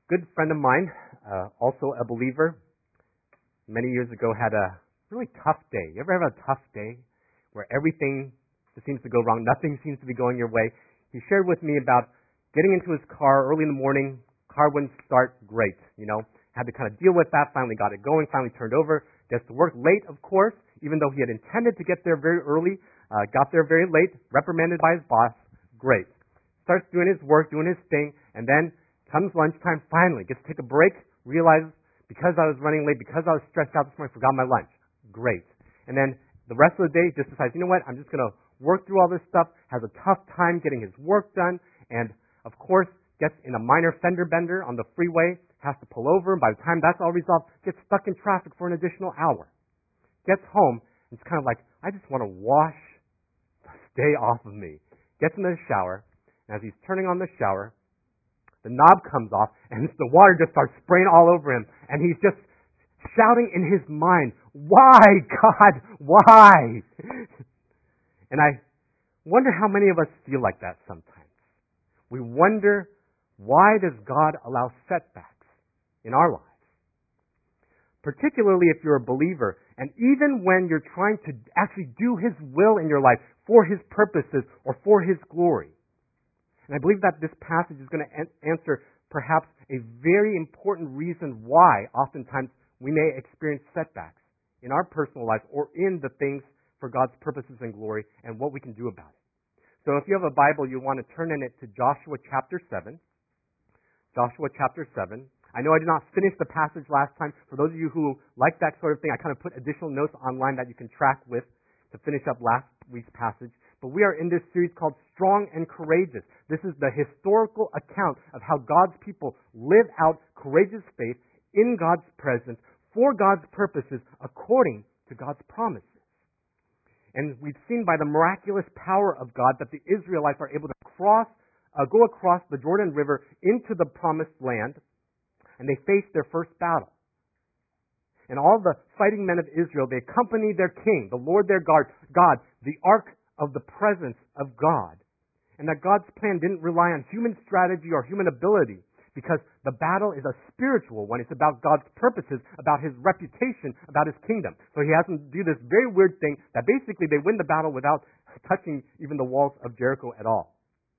good friend of mine, also a believer, many years ago had a really tough day. You ever have a tough day where everything just seems to go wrong, nothing seems to be going your way? He shared with me about getting into his car early in the morning, car wouldn't start great, had to kind of deal with that, finally got it going, finally turned over, gets to work late, of course, even though he had intended to get there very early, got there very late, reprimanded by his boss, great. Starts doing his work, doing his thing, and then comes lunchtime, finally gets to take a break, realizes because I was running late, because I was stressed out this morning, forgot my lunch. Great. And then the rest of the day just decides, you know what, I'm just going to work through all this stuff, has a tough time getting his work done, and of course gets in a minor fender bender on the freeway, has to pull over, and by the time that's all resolved, gets stuck in traffic for an additional hour. Gets home, and it's kind of like, I just want to wash this day off of me. Gets into the shower, and as he's turning on the shower, the knob comes off, and the water just starts spraying all over him, and he's just shouting in his mind, why, God, why? And I wonder how many of us feel like that sometimes. We wonder, why does God allow setbacks in our lives? Particularly if you're a believer, and even when you're trying to actually do His will in your life for His purposes or for His glory. And I believe that this passage is going to answer perhaps a very important reason why oftentimes we may experience setbacks in our personal life or in the things for God's purposes and glory and what we can do about it. So if you have a Bible, you want to turn in it to Joshua chapter 7. Joshua chapter 7. I know I did not finish the passage last time. For those of you who like that sort of thing, I kind of put additional notes online that you can track with to finish up last week's passage. But we are in this series called Strong and Courageous. This is the historical account of how God's people live out courageous faith in God's presence for God's purposes according to God's promises. And we've seen by the miraculous power of God that the Israelites are able to go across the Jordan River into the promised land, and they face their first battle. And all the fighting men of Israel, they accompany their king, the Lord their God, the ark of the presence of God. And that God's plan didn't rely on human strategy or human ability, because the battle is a spiritual one. It's about God's purposes, about His reputation, about His kingdom. So He has them do this very weird thing that basically they win the battle without touching even the walls of Jericho at all.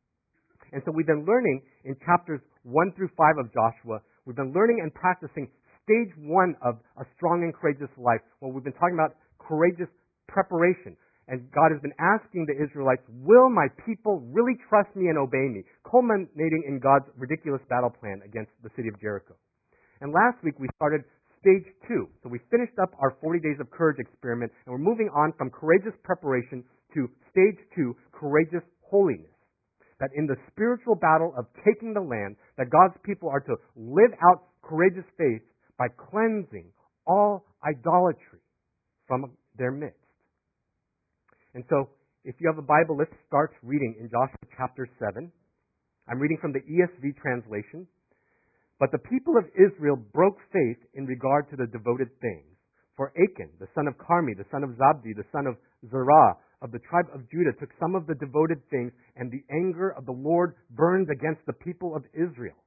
And so we've been learning in chapters 1 through 5 of Joshua, we've been learning and practicing stage 1 of a strong and courageous life, where we've been talking about courageous preparation. And God has been asking the Israelites, will my people really trust me and obey me? Culminating in God's ridiculous battle plan against the city of Jericho. And last week we started stage 2. So we finished up our 40 Days of Courage experiment, and we're moving on from courageous preparation to stage 2, courageous holiness. That in the spiritual battle of taking the land, that God's people are to live out courageous faith by cleansing all idolatry from their midst. And so, if you have a Bible, let's start reading in Joshua chapter 7. I'm reading from the ESV translation. But the people of Israel broke faith in regard to the devoted things. For Achan, the son of Carmi, the son of Zabdi, the son of Zerah, of the tribe of Judah, took some of the devoted things, and the anger of the Lord burned against the people of Israel.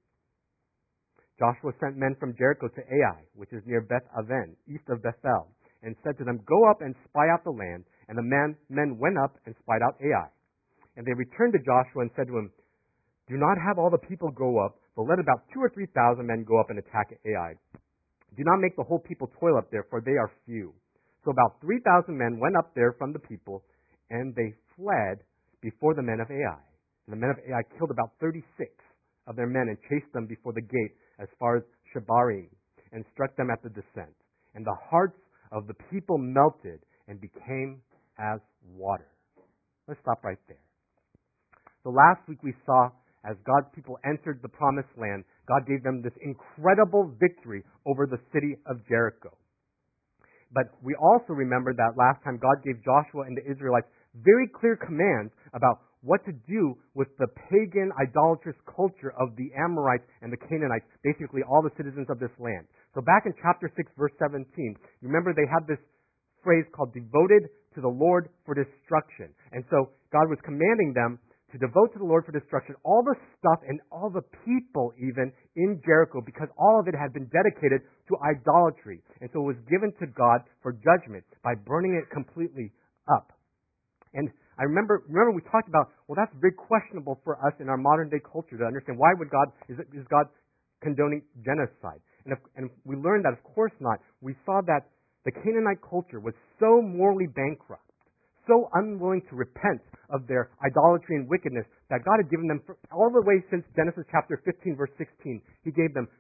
Joshua sent men from Jericho to Ai, which is near Beth Aven, east of Bethel, and said to them, go up and spy out the land. And the men went up and spied out Ai. And they returned to Joshua and said to him, do not have all the people go up, but let about 2,000 or 3,000 men go up and attack Ai. Do not make the whole people toil up there, for they are few. So about 3,000 men went up there from the people, and they fled before the men of Ai. And the men of Ai killed about 36 of their men and chased them before the gate as far as Shebarim, and struck them at the descent. And the hearts of the people melted and became as water. Let's stop right there. So last week we saw, as God's people entered the promised land, God gave them this incredible victory over the city of Jericho. But we also remember that last time God gave Joshua and the Israelites very clear commands about what to do with the pagan, idolatrous culture of the Amorites and the Canaanites, basically all the citizens of this land. So back in chapter 6, verse 17, remember they had this phrase called devoted to the Lord for destruction. And so God was commanding them to devote to the Lord for destruction all the stuff and all the people even in Jericho, because all of it had been dedicated to idolatry. And so it was given to God for judgment by burning it completely up. And I remember we talked about, well, that's very questionable for us in our modern day culture to understand. Why would is God condoning genocide? And we learned that, of course not. We saw that the Canaanite culture was so morally bankrupt, so unwilling to repent of their idolatry and wickedness, that God had given them, all the way since Genesis chapter 15, verse 16, He gave them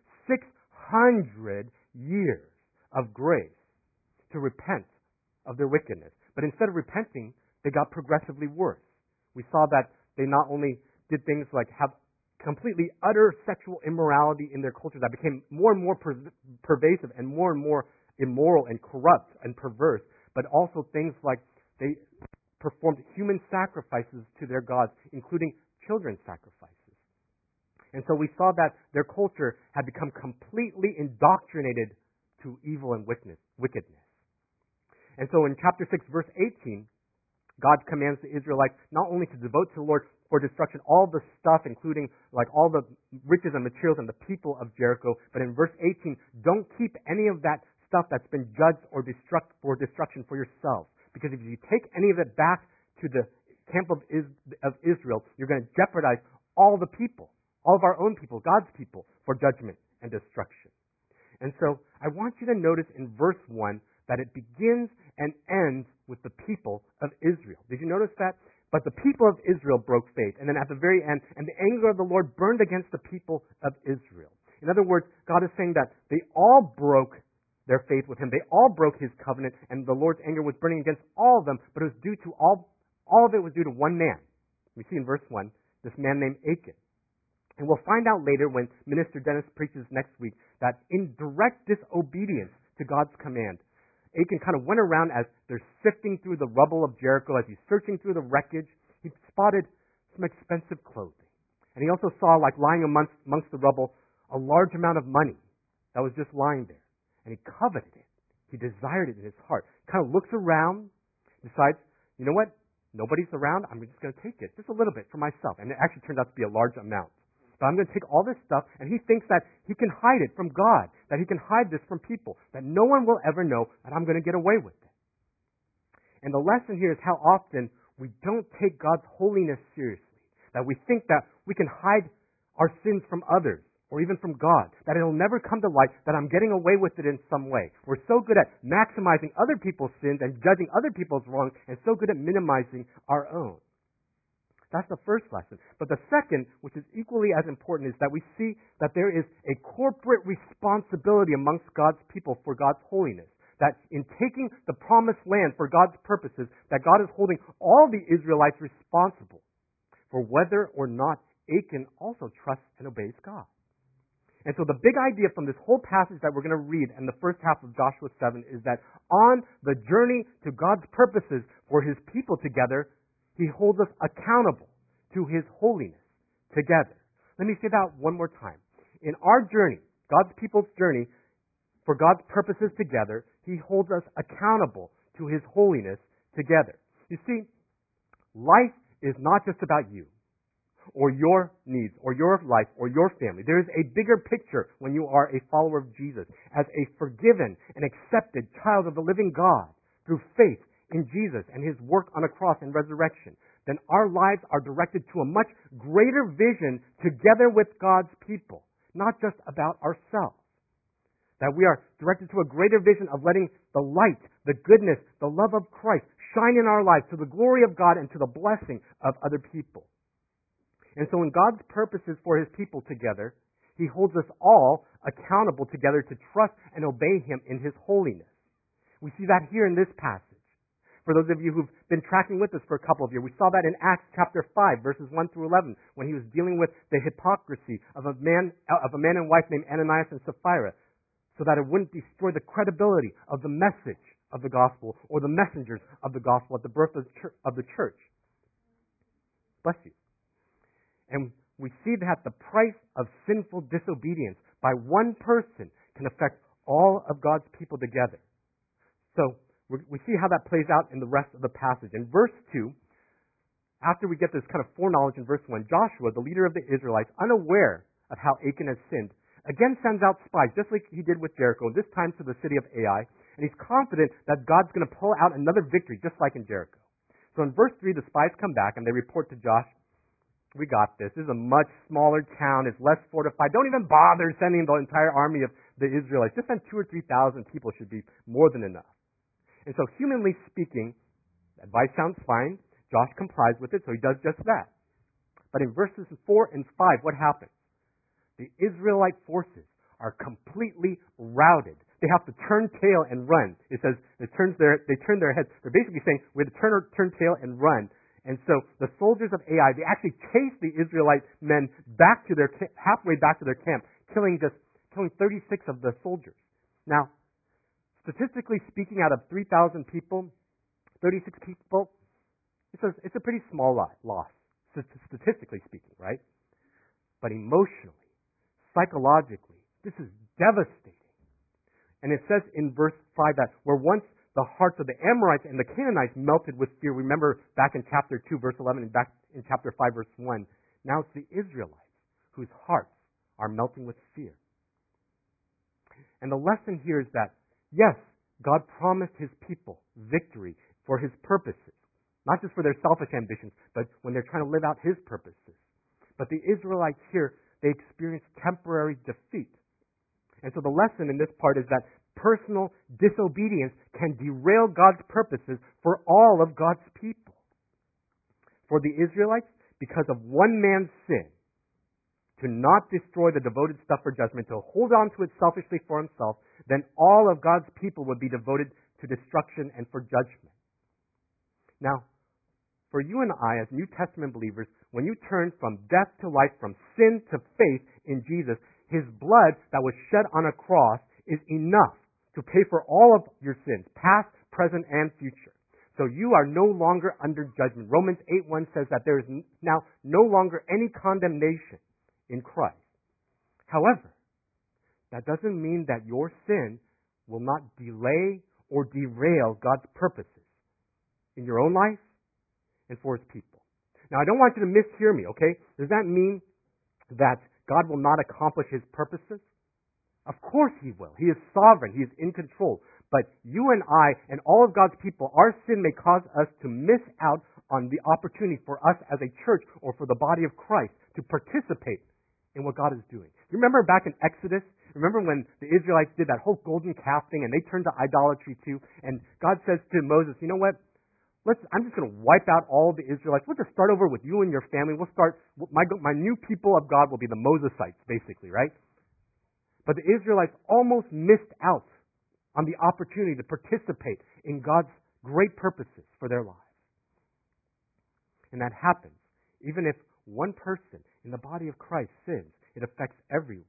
600 years of grace to repent of their wickedness. But instead of repenting, they got progressively worse. We saw that they not only did things like have completely utter sexual immorality in their culture that became more and more pervasive and more immoral and corrupt and perverse, but also things like they performed human sacrifices to their gods, including children's sacrifices. And so we saw that their culture had become completely indoctrinated to evil and wickedness. And so in chapter 6, verse 18, God commands the Israelites not only to devote to the Lord for destruction all the stuff, including like all the riches and materials and the people of Jericho, but in verse 18, don't keep any of that stuff that's been judged or for destruction for yourselves. Because if you take any of it back to the camp of Israel, you're going to jeopardize all the people, all of our own people, God's people, for judgment and destruction. And so I want you to notice in verse 1 that it begins and ends with the people of Israel. Did you notice that? But the people of Israel broke faith. And then at the very end, and the anger of the Lord burned against the people of Israel. In other words, God is saying that they all broke their faith with Him. They all broke His covenant, and the Lord's anger was burning against all of them, but it was due to all of it was due to one man. We see in verse 1, this man named Achan. And we'll find out later when Minister Dennis preaches next week that in direct disobedience to God's command, Achan kind of went around as they're sifting through the rubble of Jericho, as he's searching through the wreckage, he spotted some expensive clothing. And he also saw, like lying amongst the rubble, a large amount of money that was just lying there. And he coveted it. He desired it in his heart. Kind of looks around, decides, you know what? Nobody's around. I'm just going to take it. Just a little bit for myself. And it actually turned out to be a large amount. But I'm going to take all this stuff, and he thinks that he can hide it from God, that he can hide this from people, that no one will ever know that I'm going to get away with it. And the lesson here is how often we don't take God's holiness seriously, that we think that we can hide our sins from others, or even from God, that it'll never come to light, that I'm getting away with it in some way. We're so good at maximizing other people's sins and judging other people's wrongs, and so good at minimizing our own. That's the first lesson. But the second, which is equally as important, is that we see that there is a corporate responsibility amongst God's people for God's holiness. That in taking the promised land for God's purposes, that God is holding all the Israelites responsible for whether or not Achan also trusts and obeys God. And so the big idea from this whole passage that we're going to read in the first half of Joshua 7 is that on the journey to God's purposes for His people together, He holds us accountable to His holiness together. Let me say that one more time. In our journey, God's people's journey, for God's purposes together, He holds us accountable to His holiness together. You see, life is not just about you, or your needs, or your life, or your family. There is a bigger picture when you are a follower of Jesus, as a forgiven and accepted child of the living God through faith in Jesus and His work on a cross and resurrection. Then our lives are directed to a much greater vision together with God's people, not just about ourselves. That we are directed to a greater vision of letting the light, the goodness, the love of Christ shine in our lives to the glory of God and to the blessing of other people. And so in God's purposes for His people together, He holds us all accountable together to trust and obey Him in His holiness. We see that here in this passage. For those of you who've been tracking with us for a couple of years, we saw that in Acts chapter 5, verses 1 through 11, when He was dealing with the hypocrisy of a man and wife named Ananias and Sapphira, so that it wouldn't destroy the credibility of the message of the gospel or the messengers of the gospel at the birth of the church. Bless you. And we see that the price of sinful disobedience by one person can affect all of God's people together. So we see how that plays out in the rest of the passage. In verse 2, after we get this kind of foreknowledge in verse 1, Joshua, the leader of the Israelites, unaware of how Achan has sinned, again sends out spies, just like he did with Jericho, this time to the city of Ai, and he's confident that God's going to pull out another victory, just like in Jericho. So in verse 3, the spies come back and they report to Josh, we got this. This is a much smaller town. It's less fortified. Don't even bother sending the entire army of the Israelites. Just send 2,000 or 3,000 people should be more than enough. And so humanly speaking, advice sounds fine. Josh complies with it, so he does just that. But in verses 4 and 5, what happens? The Israelite forces are completely routed. They have to turn tail and run. It says they turn their heads. They're basically saying we have to turn tail and run. And so the soldiers of Ai, they actually chase the Israelite men back to halfway back to their camp, killing 36 of the soldiers. Now, statistically speaking, out of 3,000 people, 36 people, it's a pretty small loss, statistically speaking, right? But emotionally, psychologically, this is devastating. And it says in verse 5 that where once the hearts of the Amorites and the Canaanites melted with fear. Remember back in chapter 2, verse 11, and back in chapter 5, verse 1. Now it's the Israelites whose hearts are melting with fear. And the lesson here is that, yes, God promised His people victory for His purposes. Not just for their selfish ambitions, but when they're trying to live out His purposes. But the Israelites here, they experienced temporary defeat. And so the lesson in this part is that personal disobedience can derail God's purposes for all of God's people. For the Israelites, because of one man's sin, to not destroy the devoted stuff for judgment, to hold on to it selfishly for himself, then all of God's people would be devoted to destruction and for judgment. Now, for you and I, as New Testament believers, when you turn from death to life, from sin to faith in Jesus, His blood that was shed on a cross is enough to pay for all of your sins, past, present, and future. So you are no longer under judgment. Romans 8:1 says that there is now no longer any condemnation in Christ. However, that doesn't mean that your sin will not delay or derail God's purposes in your own life and for His people. Now, I don't want you to mishear me, okay? Does that mean that God will not accomplish His purposes? Of course He will. He is sovereign. He is in control. But you and I and all of God's people, our sin may cause us to miss out on the opportunity for us as a church or for the body of Christ to participate in what God is doing. You remember back in Exodus? Remember when the Israelites did that whole golden calf thing and they turned to idolatry too? And God says to Moses, you know what? I'm just going to wipe out all the Israelites. We'll just start over with you and your family. We'll start, my new people of God will be the Mosesites, basically, right? But the Israelites almost missed out on the opportunity to participate in God's great purposes for their lives. And that happens even if one person in the body of Christ sins. It affects everyone.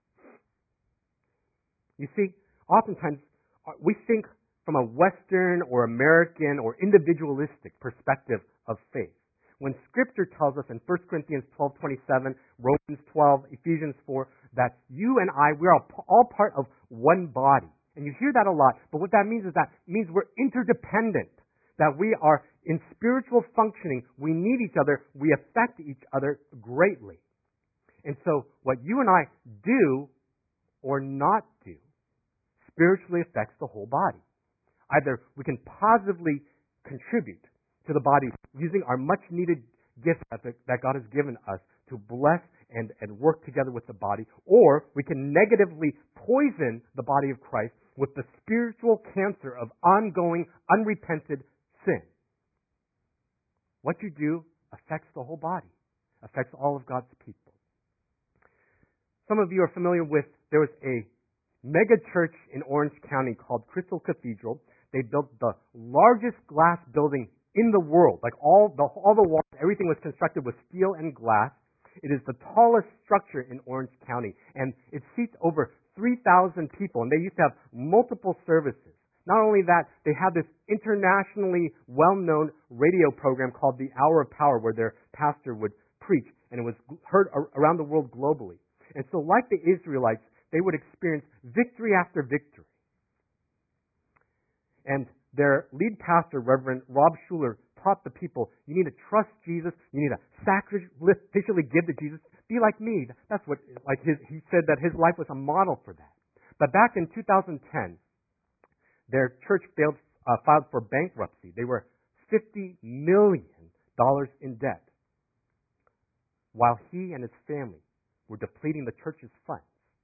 You see, oftentimes we think from a Western or American or individualistic perspective of faith. When Scripture tells us in 1 Corinthians 12:27, Romans 12, Ephesians 4, that you and I, we're all part of one body. And you hear that a lot, but what that means is that it means we're interdependent, that we are in spiritual functioning. We need each other. We affect each other greatly. And so what you and I do or not do spiritually affects the whole body. Either we can positively contribute to the body using our much-needed gifts that God has given us to bless and work together with the body, or we can negatively poison the body of Christ with the spiritual cancer of ongoing, unrepented sin. What you do affects the whole body, affects all of God's people. Some of you are familiar with, there was a mega church in Orange County called Crystal Cathedral. They built the largest glass building in the world. Like all the walls, everything was constructed with steel and glass. It is the tallest structure in Orange County, and it seats over 3,000 people, and they used to have multiple services. Not only that, they had this internationally well-known radio program called The Hour of Power, where their pastor would preach, and it was heard around the world globally. And so like the Israelites, they would experience victory after victory. And their lead pastor, Reverend Rob Schuller, taught the people, you need to trust Jesus, you need to sacrificially give to Jesus, be like me. That's what, he said that his life was a model for that. But back in 2010, their church filed for bankruptcy. They were $50 million in debt, while he and his family were depleting the church's funds,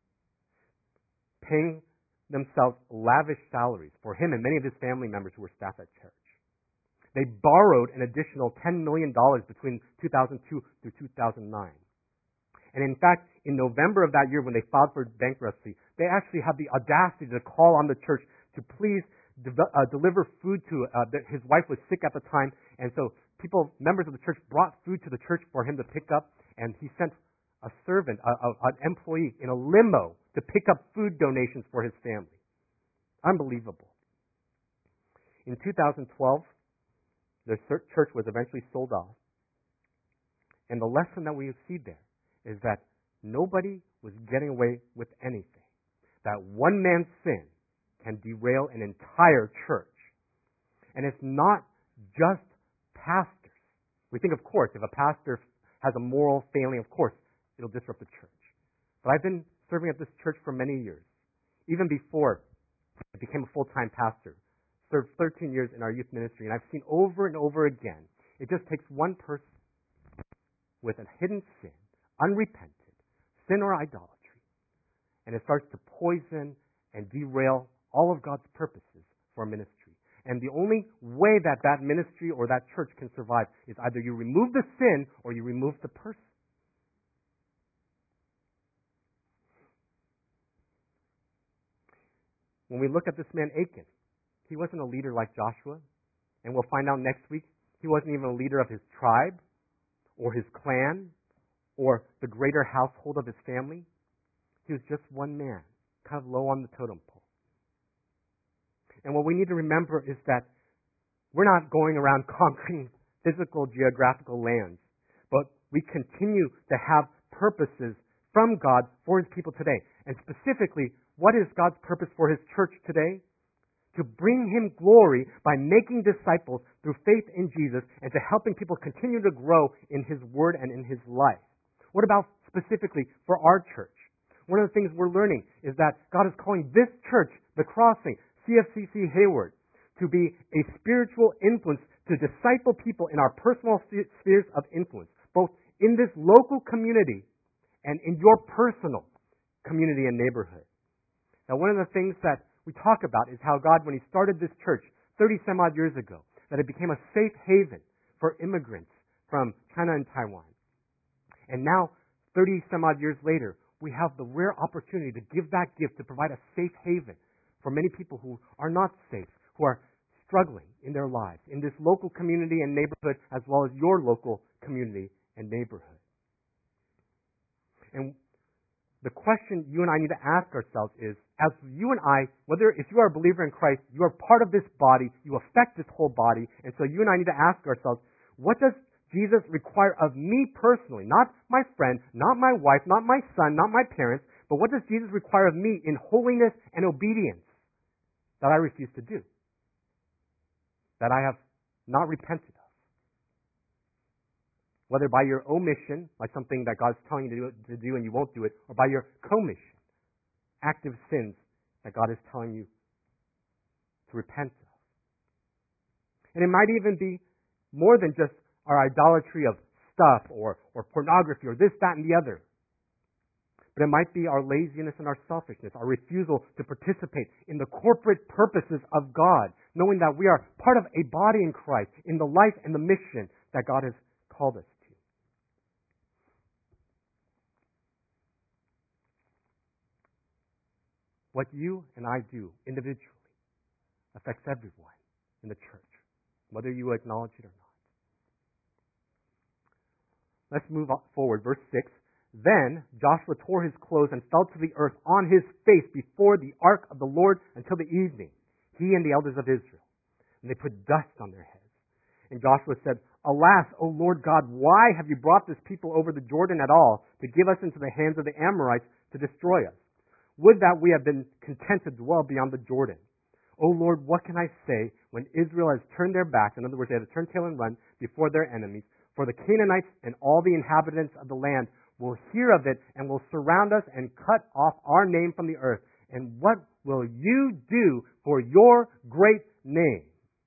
paying themselves lavish salaries for him and many of his family members who were staff at church. They borrowed an additional $10 million between 2002 through 2009. And in fact, in November of that year when they filed for bankruptcy, they actually had the audacity to call on the church to please deliver food to, his wife was sick at the time, and so members of the church brought food to the church for him to pick up, and he sent a servant, an employee in a limo to pick up food donations for his family. Unbelievable. In 2012, the church was eventually sold off. And the lesson that we see there is that nobody was getting away with anything. That one man's sin can derail an entire church. And it's not just pastors. We think, of course, if a pastor has a moral failing, of course, it'll disrupt the church. But I've been serving at this church for many years. Even before I became a full-time pastor, served 13 years in our youth ministry, and I've seen over and over again, it just takes one person with a hidden sin, unrepented, sin or idolatry, and it starts to poison and derail all of God's purposes for ministry. And the only way that that ministry or that church can survive is either you remove the sin or you remove the person. When we look at this man Achan, he wasn't a leader like Joshua, and we'll find out next week, he wasn't even a leader of his tribe or his clan or the greater household of his family. He was just one man, kind of low on the totem pole. And what we need to remember is that we're not going around conquering physical geographical lands, but we continue to have purposes from God for his people today. And specifically, what is God's purpose for his church today? To bring him glory by making disciples through faith in Jesus and to helping people continue to grow in his word and in his life. What about specifically for our church? One of the things we're learning is that God is calling this church, The Crossing, CFCC Hayward, to be a spiritual influence to disciple people in our personal spheres of influence, both in this local community and in your personal community and neighborhood. Now, one of the things that we talk about is how God, when he started this church 30 some odd years ago, that it became a safe haven for immigrants from China and Taiwan. And now, 30 some odd years later, we have the rare opportunity to give that gift, to provide a safe haven for many people who are not safe, who are struggling in their lives, in this local community and neighborhood, as well as your local community and neighborhood. And the question you and I need to ask ourselves is, as you and I, if you are a believer in Christ, you are part of this body, you affect this whole body, and so you and I need to ask ourselves, what does Jesus require of me personally? Not my friend, not my wife, not my son, not my parents, but what does Jesus require of me in holiness and obedience that I refuse to do? That I have not repented of? Whether by your omission, like something that God's telling you to do and you won't do it, or by your commission, active sins that God is telling you to repent of. And it might even be more than just our idolatry of stuff or pornography or this, that, and the other. But it might be our laziness and our selfishness, our refusal to participate in the corporate purposes of God, knowing that we are part of a body in Christ, in the life and the mission that God has called us to. What you and I do individually affects everyone in the church, whether you acknowledge it or not. Let's move forward. Verse 6. Then Joshua tore his clothes and fell to the earth on his face before the ark of the Lord until the evening, he and the elders of Israel. And they put dust on their heads. And Joshua said, Alas, O Lord God, why have you brought this people over the Jordan at all to give us into the hands of the Amorites to destroy us? Would that we had been content to dwell beyond the Jordan. O Lord, what can I say when Israel has turned their backs? In other words, they had to turn tail and run before their enemies. For the Canaanites and all the inhabitants of the land will hear of it and will surround us and cut off our name from the earth. And what will you do for your great name?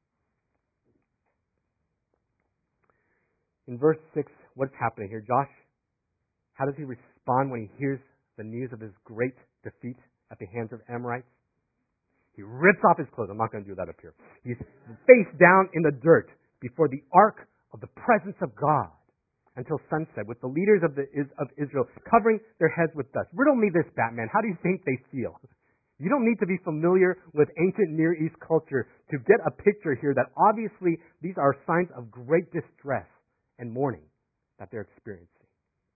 In verse 6, what's happening here? Josh, how does he respond when he hears the news of his great defeat at the hands of Amorites? He rips off his clothes. I'm not going to do that up here. He's face down in the dirt before the ark of the presence of God until sunset, with the leaders of Israel covering their heads with dust. Riddle me this, Batman. How do you think they feel? You don't need to be familiar with ancient Near East culture to get a picture here that obviously these are signs of great distress and mourning that they're experiencing.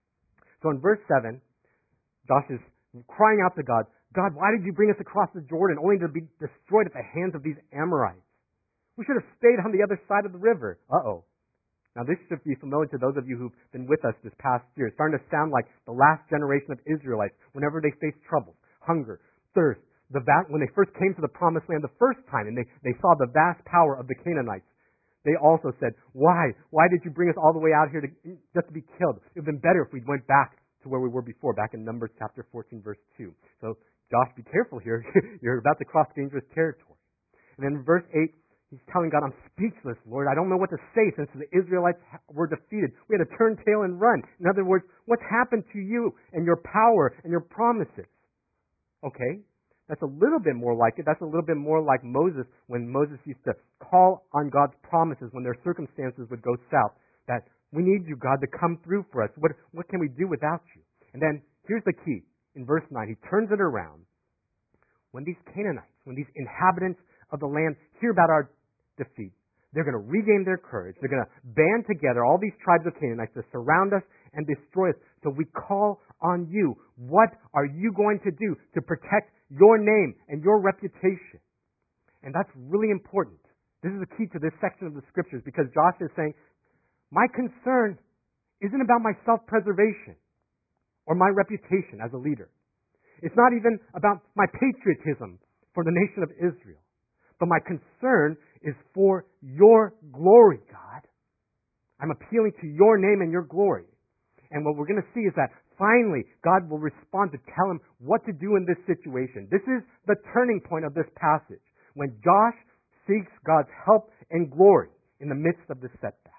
So in verse 7, Josh is crying out to God, God, why did you bring us across the Jordan only to be destroyed at the hands of these Amorites? We should have stayed on the other side of the river. Uh-oh. Now this should be familiar to those of you who've been with us this past year. It's starting to sound like the last generation of Israelites whenever they faced troubles, hunger, thirst. When they first came to the promised land the first time and they saw the vast power of the Canaanites, they also said, why? Why did you bring us all the way out here just to be killed? It would have been better if we went back to where we were before, back in Numbers chapter 14, verse 2. So, Josh, be careful here. You're about to cross dangerous territory. And then in verse 8, he's telling God, I'm speechless, Lord. I don't know what to say since the Israelites were defeated. We had to turn tail and run. In other words, what's happened to you and your power and your promises? Okay, that's a little bit more like it. That's a little bit more like Moses, when Moses used to call on God's promises when their circumstances would go south. That we need you, God, to come through for us. What can we do without you? And then here's the key. In verse 9, he turns it around. When these Canaanites, when these inhabitants of the land hear about our defeat, they're going to regain their courage. They're going to band together, all these tribes of Canaanites, to surround us and destroy us. So we call on you. What are you going to do to protect your name and your reputation? And that's really important. This is the key to this section of the scriptures, because Josh is saying, my concern isn't about my self-preservation or my reputation as a leader. It's not even about my patriotism for the nation of Israel. But my concern is for your glory, God. I'm appealing to your name and your glory. And what we're going to see is that finally God will respond to tell him what to do in this situation. This is the turning point of this passage, when Josh seeks God's help and glory in the midst of this setback.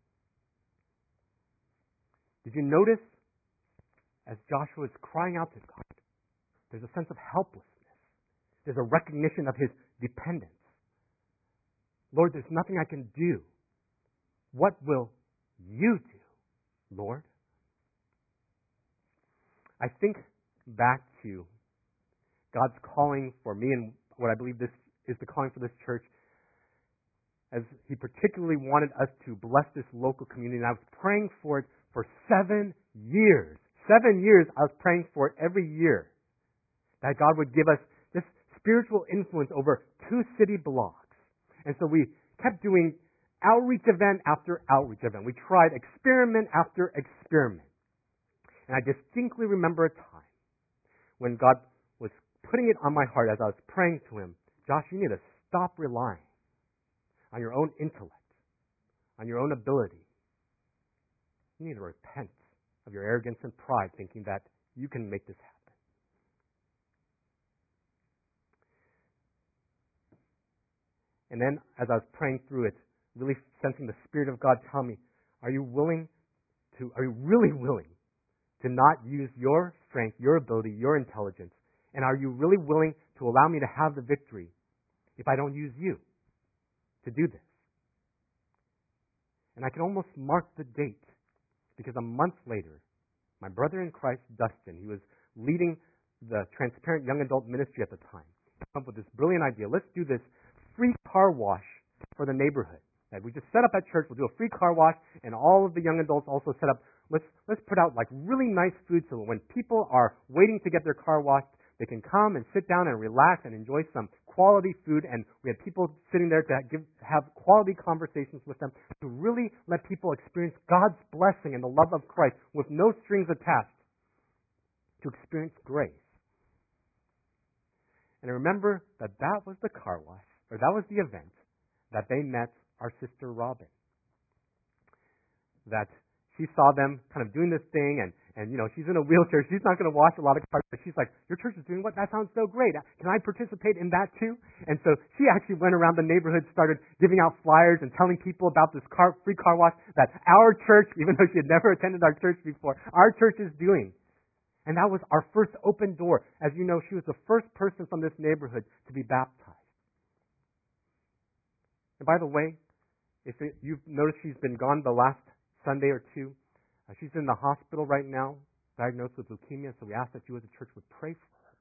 Did you notice, as Joshua is crying out to God, there's a sense of helplessness. There's a recognition of his dependence. Lord, there's nothing I can do. What will you do, Lord? I think back to God's calling for me, and what I believe this is the calling for this church, as he particularly wanted us to bless this local community. And I was praying for it for 7 years. 7 years I was praying for it every year, that God would give us this spiritual influence over 2 city blocks. And so we kept doing outreach event after outreach event. We tried experiment after experiment. And I distinctly remember a time when God was putting it on my heart as I was praying to him, Josh, you need to stop relying on your own intellect, on your own ability. You need to repent of your arrogance and pride, thinking that you can make this happen. And then, as I was praying through it, really sensing the Spirit of God tell me, are you really willing to not use your strength, your ability, your intelligence? And are you really willing to allow me to have the victory if I don't use you to do this? And I can almost mark the date, because a month later, my brother in Christ, Dustin, he was leading the Transparent Young Adult Ministry at the time, came up with this brilliant idea. Let's do this free car wash for the neighborhood. Like, we just set up at church, we'll do a free car wash, and all of the young adults also set up, let's put out like really nice food so when people are waiting to get their car washed, they can come and sit down and relax and enjoy some quality food. And we had people sitting there to have quality conversations with them, to really let people experience God's blessing and the love of Christ with no strings attached, to experience grace. And I remember that was the car wash or that was the event that they met our sister Robin. That she saw them kind of doing this thing, and she's in a wheelchair. She's not going to wash a lot of cars, but she's like, your church is doing what? That sounds so great. Can I participate in that too? And so she actually went around the neighborhood, started giving out flyers and telling people about this free car wash that our church, even though she had never attended our church before, our church is doing. And that was our first open door. As you know, she was the first person from this neighborhood to be baptized. And by the way, you've noticed she's been gone the last Sunday or two. She's in the hospital right now, diagnosed with leukemia, so we ask that you as a church would pray for her.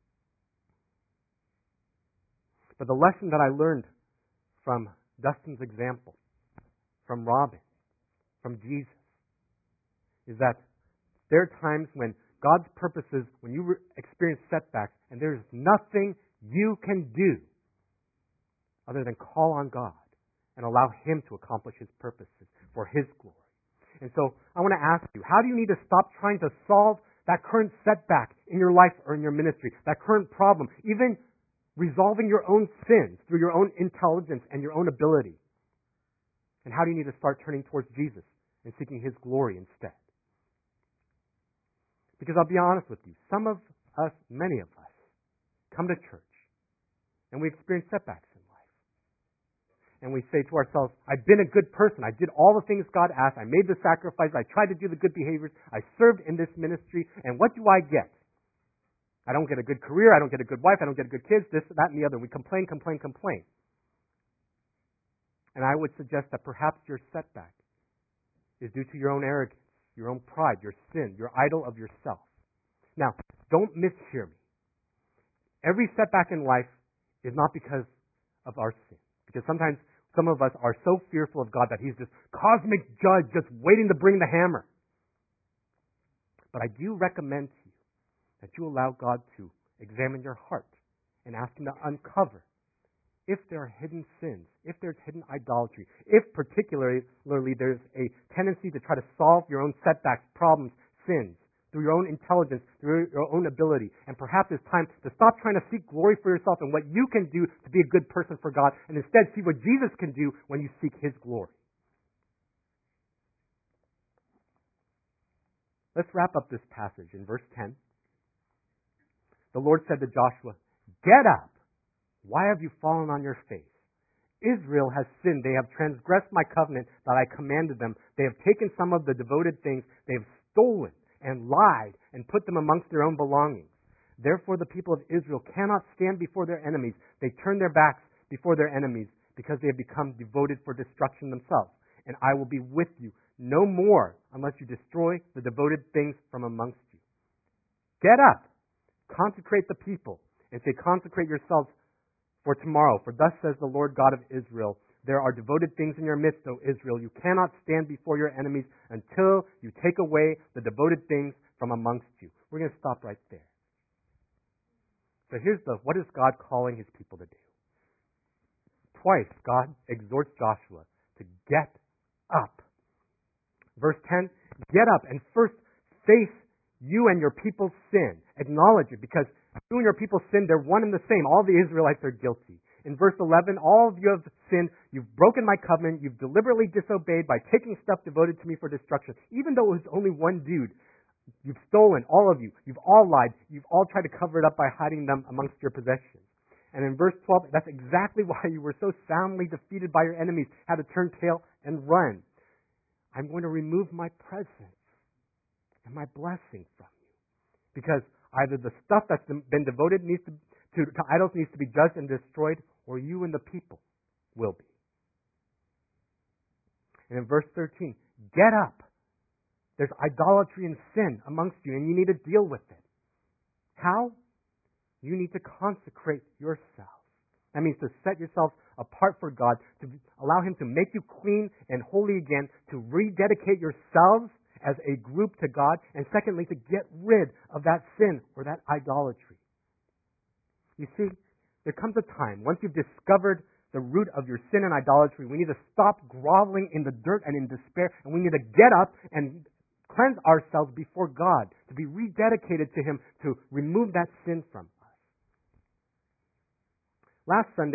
But the lesson that I learned from Dustin's example, from Robin, from Jesus, is that there are times when God's purposes, when you experience setbacks, and there's nothing you can do other than call on God and allow Him to accomplish His purposes for His glory. And so I want to ask you, how do you need to stop trying to solve that current setback in your life or in your ministry, that current problem, even resolving your own sins through your own intelligence and your own ability? And how do you need to start turning towards Jesus and seeking His glory instead? Because I'll be honest with you, some of us, many of us, come to church and we experience setbacks in life. And we say to ourselves, I've been a good person. I did all the things God asked. I made the sacrifice. I tried to do the good behaviors. I served in this ministry. And what do I get? I don't get a good career. I don't get a good wife. I don't get good kids. This, that, and the other. We complain. And I would suggest that perhaps your setback is due to your own arrogance, your own pride, your sin, your idol of yourself. Now, don't mishear me. Every setback in life is not because of our sin. Because sometimes some of us are so fearful of God that He's this cosmic judge just waiting to bring the hammer. But I do recommend to you that you allow God to examine your heart and ask Him to uncover if there are hidden sins, if there's hidden idolatry, if particularly there's a tendency to try to solve your own setbacks, problems, sins, through your own intelligence, through your own ability. And perhaps it's time to stop trying to seek glory for yourself and what you can do to be a good person for God, and instead see what Jesus can do when you seek His glory. Let's wrap up this passage in verse 10. The Lord said to Joshua, "Get up! Why have you fallen on your face? Israel has sinned. They have transgressed my covenant that I commanded them. They have taken some of the devoted things. They have stolen and lied and put them amongst their own belongings. Therefore the people of Israel cannot stand before their enemies. They turn their backs before their enemies because they have become devoted for destruction themselves. And I will be with you no more unless you destroy the devoted things from amongst you. Get up, consecrate the people, and say, consecrate yourselves for tomorrow. For thus says the Lord God of Israel, there are devoted things in your midst, O Israel. You cannot stand before your enemies until you take away the devoted things from amongst you." We're going to stop right there. So what is God calling His people to do? Twice, God exhorts Joshua to get up. Verse 10, get up and first face you and your people's sin. Acknowledge it, because you and your people's sin, they're one and the same. All the Israelites are guilty. In verse 11, all of you have sinned. You've broken my covenant. You've deliberately disobeyed by taking stuff devoted to me for destruction. Even though it was only one dude, you've stolen, all of you. You've all lied. You've all tried to cover it up by hiding them amongst your possessions. And in verse 12, that's exactly why you were so soundly defeated by your enemies, had to turn tail and run. I'm going to remove my presence and my blessing from you. Because either the stuff that's been devoted to idols needs to be judged and destroyed, or you and the people will be. And in verse 13, get up. There's idolatry and sin amongst you, and you need to deal with it. How? You need to consecrate yourself. That means to set yourself apart for God, to allow Him to make you clean and holy again, to rededicate yourselves as a group to God, and secondly, to get rid of that sin or that idolatry. You see, there comes a time, once you've discovered the root of your sin and idolatry, we need to stop groveling in the dirt and in despair, and we need to get up and cleanse ourselves before God, to be rededicated to Him, to remove that sin from us. Last Sunday,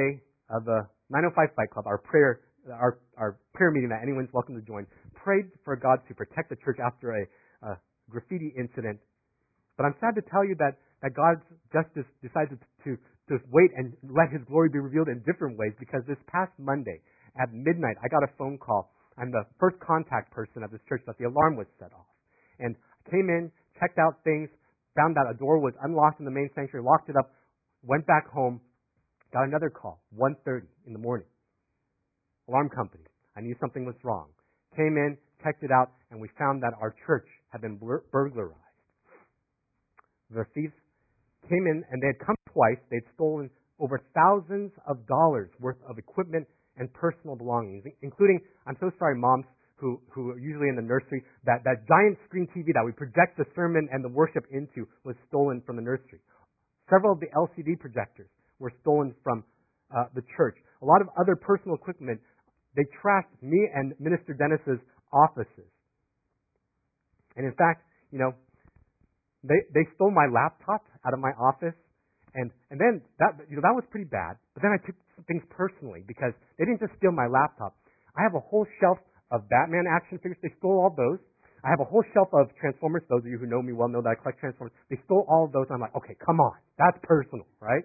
the 905 Fight Club, our prayer meeting that anyone's welcome to join, prayed for God to protect the church after a graffiti incident. But I'm sad to tell you that God's justice decided to wait and let His glory be revealed in different ways, because this past Monday at midnight, I got a phone call. I'm the first contact person at this church that the alarm was set off. And I came in, checked out things, found that a door was unlocked in the main sanctuary, locked it up, went back home, got another call, 1:30 in the morning. Alarm company. I knew something was wrong. Came in, checked it out, and we found that our church had been burglarized. The thieves came in, and they had come twice. They'd stolen over thousands of dollars worth of equipment and personal belongings, including, I'm so sorry, moms who are usually in the nursery, that giant screen TV that we project the sermon and the worship into was stolen from the nursery. Several of the LCD projectors were stolen from the church. A lot of other personal equipment. They trashed me and Minister Dennis's offices. And in fact, they stole my laptop out of my office, and then that was pretty bad. But then I took things personally, because they didn't just steal my laptop. I have a whole shelf of Batman action figures. They stole all those. I have a whole shelf of Transformers. Those of you who know me well know that I collect Transformers. They stole all of those. I'm like, okay, come on, that's personal, right?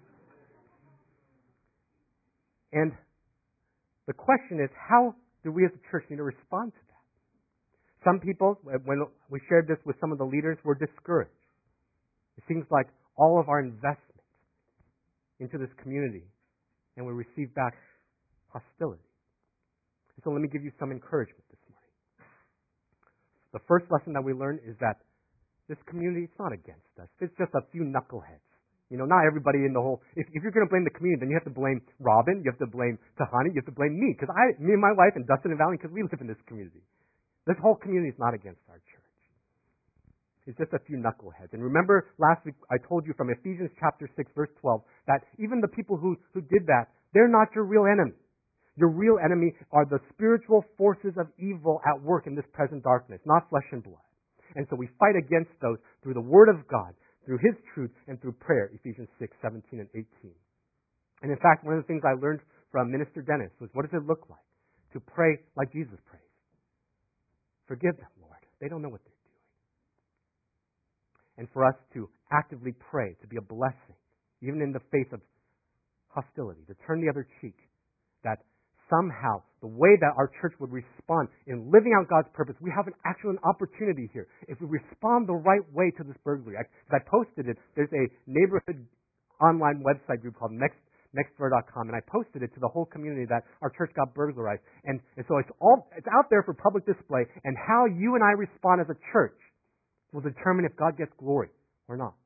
And the question is, how do we as a church need to respond to that? Some people, when we shared this with some of the leaders, were discouraged. It seems like all of our investment into this community, and we receive back hostility. So let me give you some encouragement this morning. The first lesson that we learned is that this community is not against us. It's just a few knuckleheads. Not everybody in the whole. If you're going to blame the community, then you have to blame Robin, you have to blame Tahani, you have to blame me, because me and my wife and Dustin and Valerie, because we live in this community. This whole community is not against our church. It's just a few knuckleheads. And remember last week I told you from Ephesians chapter 6, verse 12, that even the people who did that, they're not your real enemy. Your real enemy are the spiritual forces of evil at work in this present darkness, not flesh and blood. And so we fight against those through the Word of God, through His truth, and through prayer, Ephesians 6, 17, and 18. And in fact, one of the things I learned from Minister Dennis was, what does it look like to pray like Jesus prays? Forgive them, Lord. They don't know what they're doing. And for us to actively pray, to be a blessing, even in the face of hostility, to turn the other cheek, that somehow the way that our church would respond in living out God's purpose, we have an opportunity here. If we respond the right way to this burglary, I posted it. There's a neighborhood online website group called nextdoor.com, and I posted it to the whole community that our church got burglarized. And so it's out there for public display, and how you and I respond as a church will determine if God gets glory or not.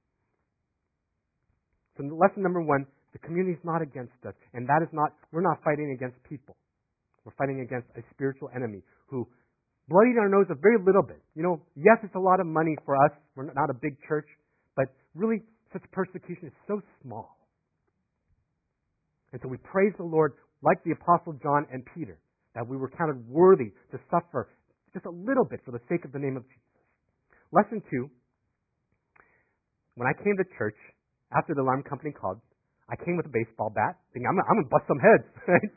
So lesson number one, the community is not against us, and we're not fighting against people. We're fighting against a spiritual enemy who bloodied our nose a very little bit. Yes, it's a lot of money for us. We're not a big church, but really such persecution is so small. And so we praise the Lord like the Apostle John and Peter, that we were counted worthy to suffer just a little bit for the sake of the name of Jesus. Lesson two, when I came to church, after the alarm company called, I came with a baseball bat, thinking, I'm going to bust some heads. Right?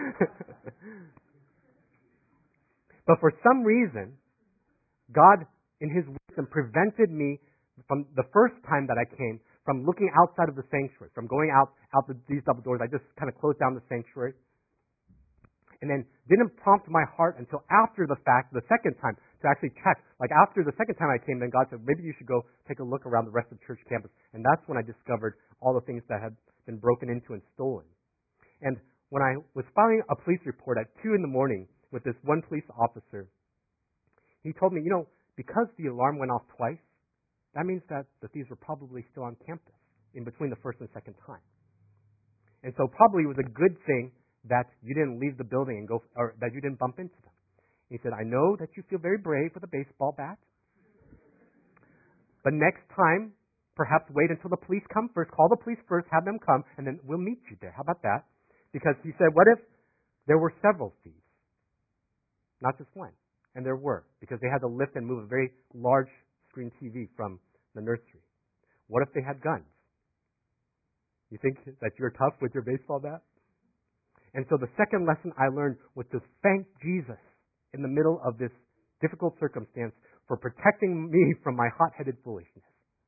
But for some reason, God, in His wisdom, prevented me from the first time that I came from looking outside of the sanctuary, from going out these double doors. I just kind of closed down the sanctuary. And then didn't prompt my heart until after the fact, the second time, to actually check. Like after the second time I came, then God said, maybe you should go take a look around the rest of the church campus. And that's when I discovered all the things that had been broken into and stolen. And when I was filing a police report at 2 in the morning with this one police officer, he told me, because the alarm went off twice, that means that the thieves were probably still on campus in between the first and second time. And so probably it was a good thing that you didn't leave the building and go, or that you didn't bump into them. He said, I know that you feel very brave with a baseball bat, but next time, perhaps wait until the police come first. Call the police first, have them come, and then we'll meet you there. How about that? Because he said, what if there were several thieves? Not just one. And there were, because they had to lift and move a very large screen TV from the nursery. What if they had guns? You think that you're tough with your baseball bat? And so the second lesson I learned was to thank Jesus in the middle of this difficult circumstance for protecting me from my hot-headed foolishness.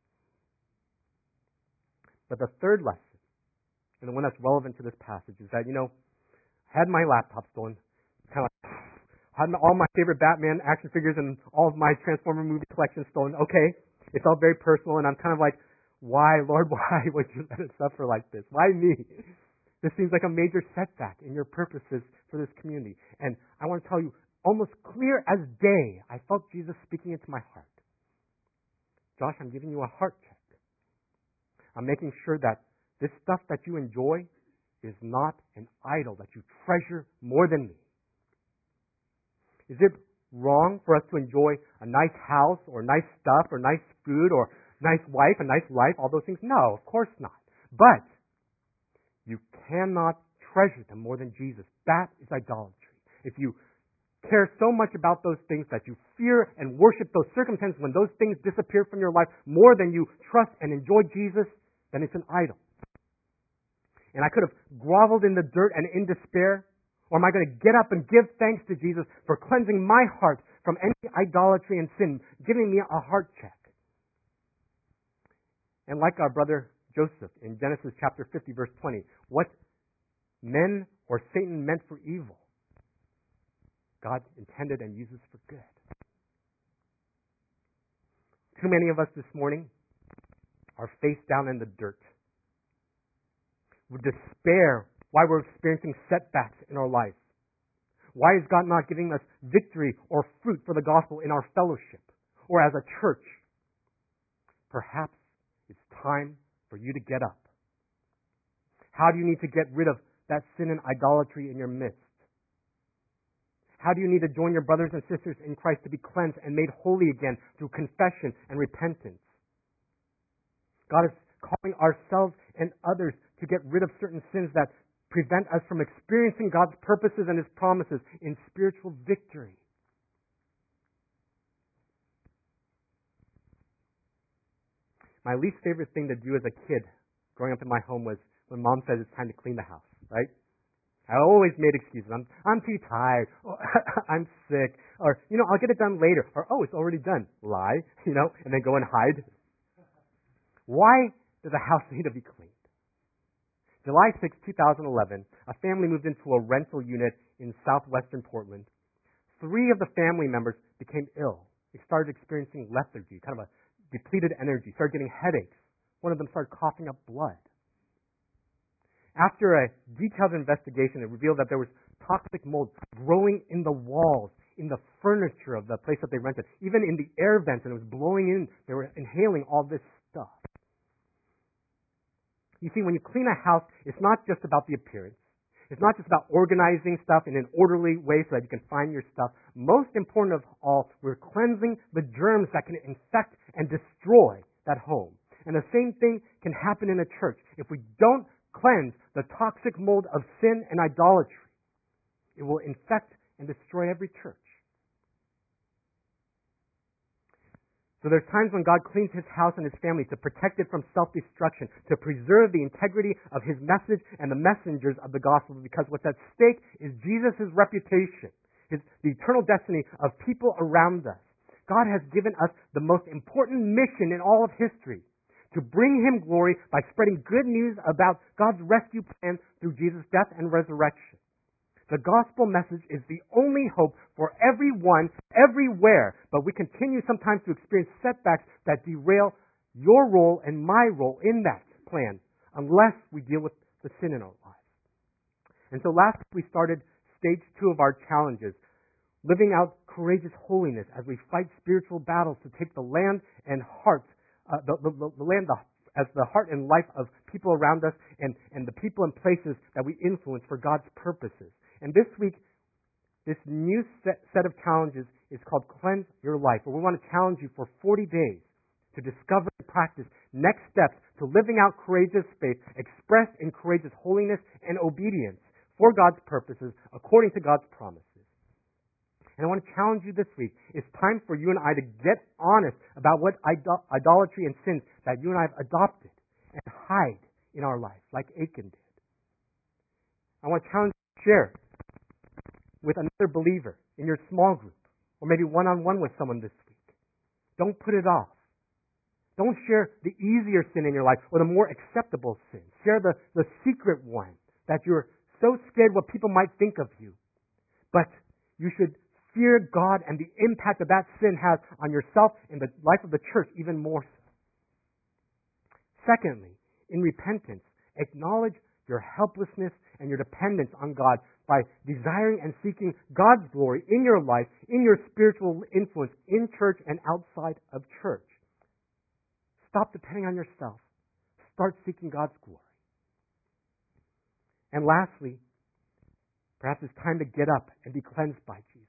But the third lesson, and the one that's relevant to this passage, is that, I had my laptop stolen, kind of like, had all my favorite Batman action figures and all of my Transformer movie collection stolen. Okay, it felt very personal, and I'm kind of like, why, Lord, why would you let it suffer like this? Why me? This seems like a major setback in your purposes for this community. And I want to tell you, almost clear as day, I felt Jesus speaking into my heart. Josh, I'm giving you a heart check. I'm making sure that this stuff that you enjoy is not an idol that you treasure more than me. Is it wrong for us to enjoy a nice house or nice stuff or nice food or nice wife, a nice life, all those things? No, of course not. But you cannot treasure them more than Jesus. That is idolatry. If you care so much about those things that you fear and worship those circumstances when those things disappear from your life more than you trust and enjoy Jesus, then it's an idol. And I could have groveled in the dirt and in despair, or am I going to get up and give thanks to Jesus for cleansing my heart from any idolatry and sin, giving me a heart check? And like our brother Joseph in Genesis chapter 50, verse 20, what men or Satan meant for evil, God intended and uses for good. Too many of us this morning are face down in the dirt with despair why we're experiencing setbacks in our life. Why is God not giving us victory or fruit for the gospel in our fellowship or as a church? Perhaps it's time for you to get up. How do you need to get rid of that sin and idolatry in your midst? How do you need to join your brothers and sisters in Christ to be cleansed and made holy again through confession and repentance? God is calling ourselves and others to get rid of certain sins that prevent us from experiencing God's purposes and His promises in spiritual victory. My least favorite thing to do as a kid growing up in my home was when Mom said it's time to clean the house, right? I always made excuses. I'm too tired. Or, I'm sick. Or, I'll get it done later. Or, it's already done. Lie, and then go and hide. Why does a house need to be cleaned? July 6, 2011, a family moved into a rental unit in southwestern Portland. 3 of the family members became ill. They started experiencing lethargy, kind of a depleted energy, started getting headaches. One of them started coughing up blood. After a detailed investigation, it revealed that there was toxic mold growing in the walls, in the furniture of the place that they rented, even in the air vents, and it was blowing in. They were inhaling all this stuff. You see, when you clean a house, it's not just about the appearance. It's not just about organizing stuff in an orderly way so that you can find your stuff. Most important of all, we're cleansing the germs that can infect and destroy that home. And the same thing can happen in a church. If we don't cleanse the toxic mold of sin and idolatry, it will infect and destroy every church. So there's times when God cleans His house and His family to protect it from self-destruction, to preserve the integrity of His message and the messengers of the gospel, because what's at stake is Jesus' reputation, the eternal destiny of people around us. God has given us the most important mission in all of history, to bring Him glory by spreading good news about God's rescue plan through Jesus' death and resurrection. The gospel message is the only hope for everyone, everywhere, but we continue sometimes to experience setbacks that derail your role and my role in that plan, unless we deal with the sin in our lives. And so last week we started stage 2 of our challenges, living out courageous holiness as we fight spiritual battles to take the land and heart, as the heart and life of people around us and the people and places that we influence for God's purposes. And this week, this new set of challenges is called Cleanse Your Life, where we want to challenge you for 40 days to discover and practice next steps to living out courageous faith expressed in courageous holiness and obedience for God's purposes according to God's promises. And I want to challenge you this week. It's time for you and I to get honest about what idolatry and sins that you and I have adopted and hide in our life, like Achan did. I want to challenge share with another believer in your small group, or maybe one-on-one with someone this week. Don't put it off. Don't share the easier sin in your life or the more acceptable sin. Share the secret one that you're so scared what people might think of you. But you should fear God and the impact that that sin has on yourself and the life of the church even more so. Secondly, in repentance, acknowledge your helplessness and your dependence on God by desiring and seeking God's glory in your life, in your spiritual influence, in church and outside of church. Stop depending on yourself. Start seeking God's glory. And lastly, perhaps it's time to get up and be cleansed by Jesus.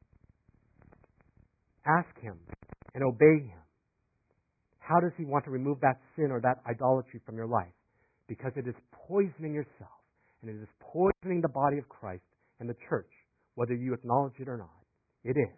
Ask Him and obey Him. How does He want to remove that sin or that idolatry from your life? Because it is poisoning yourself, and it is poisoning the body of Christ and the church, whether you acknowledge it or not. It is.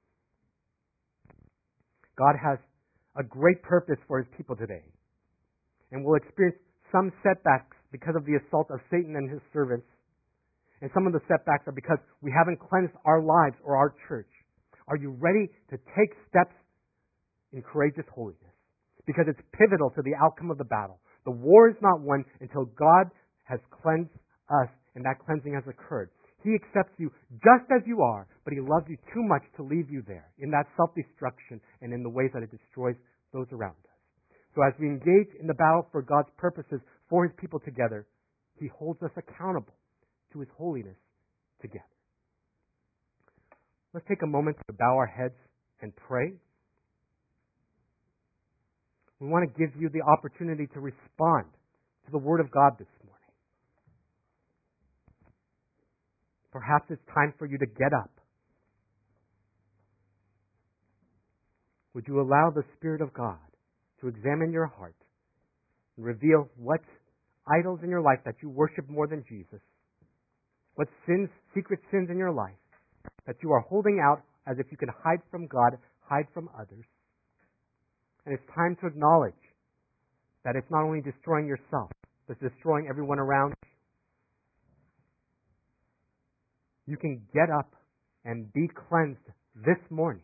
God has a great purpose for His people today, and we'll experience some setbacks because of the assault of Satan and his servants. And some of the setbacks are because we haven't cleansed our lives or our church. Are you ready to take steps in courageous holiness? Because it's pivotal to the outcome of the battle. The war is not won until God has cleansed us and that cleansing has occurred. He accepts you just as you are, but He loves you too much to leave you there in that self-destruction and in the ways that it destroys those around us. So as we engage in the battle for God's purposes for His people together, He holds us accountable to His holiness together. Let's take a moment to bow our heads and pray. We want to give you the opportunity to respond to the Word of God this morning. Perhaps it's time for you to get up. Would you allow the Spirit of God to examine your heart and reveal what idols in your life that you worship more than Jesus, what sins, secret sins in your life that you are holding out as if you can hide from God, hide from others. And it's time to acknowledge that it's not only destroying yourself, but it's destroying everyone around you. You can get up and be cleansed this morning.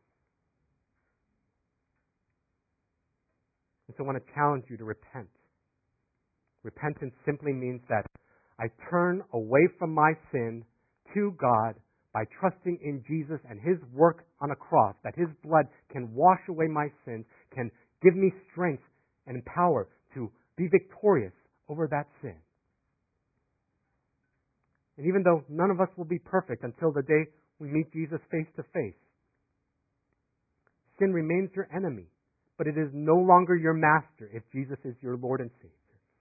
And so I want to challenge you to repent. Repentance simply means that I turn away from my sin to God by trusting in Jesus and His work on a cross, that His blood can wash away my sins, can give me strength and power to be victorious over that sin. And even though none of us will be perfect until the day we meet Jesus face to face, sin remains your enemy, but it is no longer your master if Jesus is your Lord and Savior.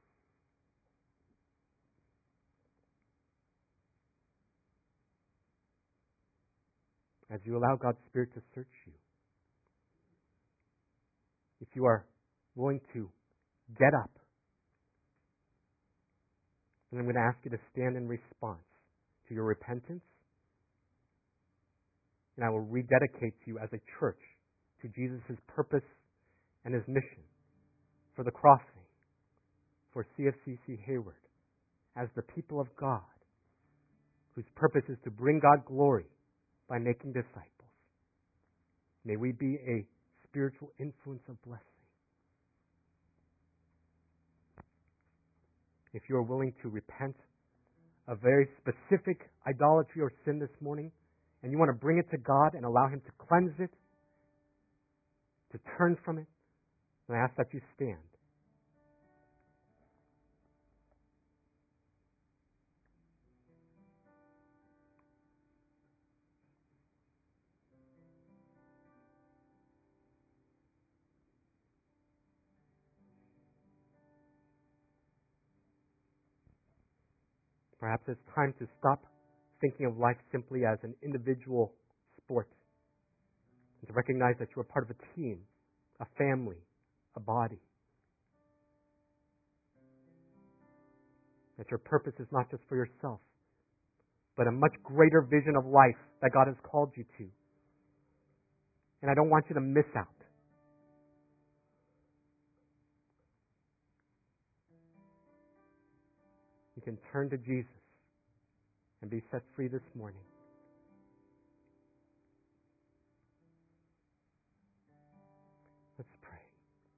As you allow God's Spirit to search you, if you are willing to get up, and I'm going to ask you to stand in response to your repentance, and I will rededicate you as a church to Jesus' purpose and His mission for the crossing, for CFCC Hayward, as the people of God, whose purpose is to bring God glory by making disciples. May we be a spiritual influence of blessing. If you are willing to repent of very specific idolatry or sin this morning, and you want to bring it to God and allow Him to cleanse it, to turn from it, then I ask that you stand. Perhaps it's time to stop thinking of life simply as an individual sport, and to recognize that you are part of a team, a family, a body. That your purpose is not just for yourself, but a much greater vision of life that God has called you to. And I don't want you to miss out. You can turn to Jesus and be set free this morning.